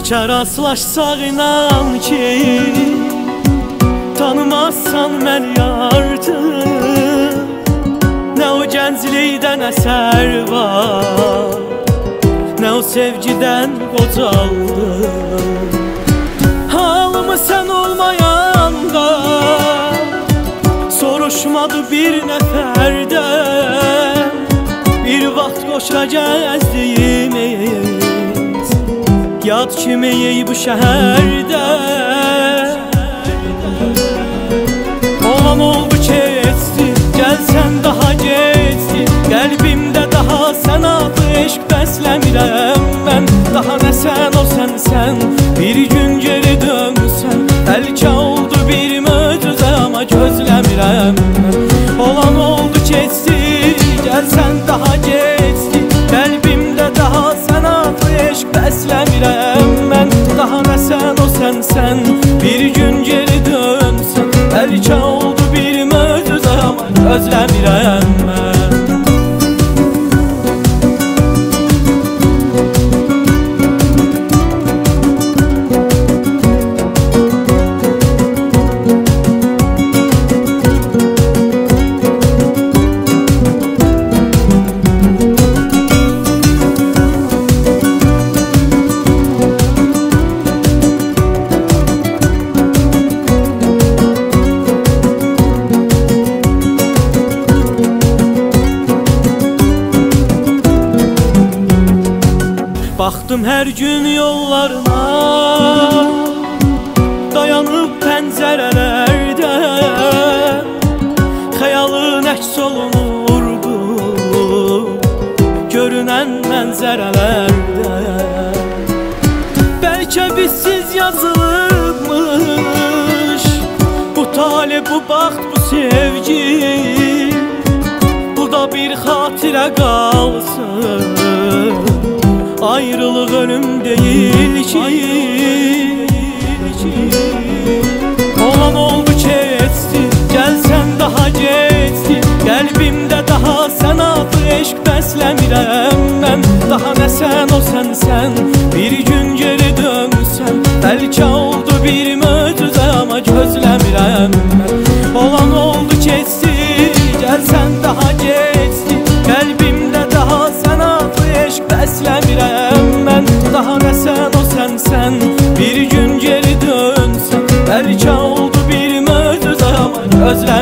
Bəlkə rastlaşsaq inan ki, tanımazsan məni artıq. Nə o gənclikdən əsər var, nə o sevgidən qocaldım. Halımı sən olmayanda soruşmadı bir nəfərdən. Bir vaxt qoşa gəzdiyimiz yad kimi bu şəhərdə. Olan oldu keçdi, gəlsən daha keçdi. Qəlbimdə daha sən adlı eşq bəsləmirəm mən. Daha nə sən o sənsən, bir gün geri dönsən. Bəlkə oldu bir möcüzə amma gözləmirəm mən. Olan oldu keçdi, gəlsən daha keçdi. Qəlbimdə daha sən adlı eşq bəsləmirəm mən. Daha nə sən o sənsən, bir gün geri dönsən. Bəlkə oldu bir möcüzə amma gözləmirəm mən. Baxdım hər gün yollarına, dayanıb pəncərələrdə. Xəyalın əks olunurdu görünən mənzərələrdə. Bəlkə bizsiz yazılıbmış bu talih, bu baxt, bu sevgi. Bu da bir xatirə qalsın, ayrılıq ölüm deyil ki. Olan oldu keçdi, gəlsən daha keçdi. Qəlbimdə daha sən adlı eşq bəsləmirəm mən. Daha nə sən o sənsən, bir gün geri dönsən. Bəlkə oldu bir möcüzə amma gözləmirəm mən. Olan oldu keçdi, gəlsən daha keçdi. Qəlbimdə daha sən adlı eşq bəsləmirəm mən. Daha nə sən o sənsən, bir gün geri dönsən. Bəlkə oldu bir möcüzə amma gözləmirəm.